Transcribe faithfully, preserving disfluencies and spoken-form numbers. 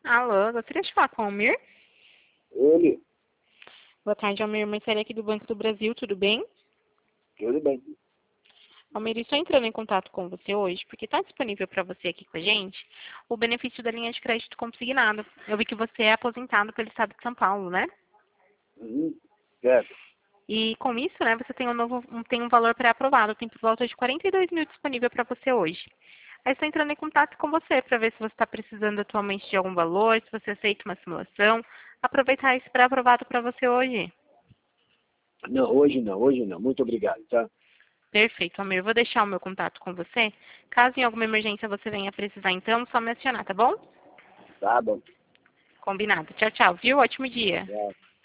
Alô, gostaria de falar com o Almir? Ele, Boa tarde, Almir. Marcelo aqui do Banco do Brasil, tudo bem? tudo bem. Almir, estou entrando em contato com você hoje porque está disponível para você aqui com a gente o benefício da linha de crédito consignado. Eu vi que você é aposentado pelo Estado de São Paulo, né? Uhum. Certo. E com isso, né, você tem um novo, um- tem um valor pré-aprovado, tem por volta de quarenta e dois mil disponível para você hoje. Aí estou entrando em contato com você para ver se você está precisando atualmente de algum valor, se você aceita uma simulação. Aproveitar esse pré-aprovado para você hoje. Não, hoje não, hoje não. Muito obrigado, tá? Perfeito, Amir. Vou deixar o meu contato com você. Caso em alguma emergência você venha precisar, então, só me acionar, tá bom? Tá bom. Combinado. Tchau, tchau, viu? Ótimo dia. Tchau.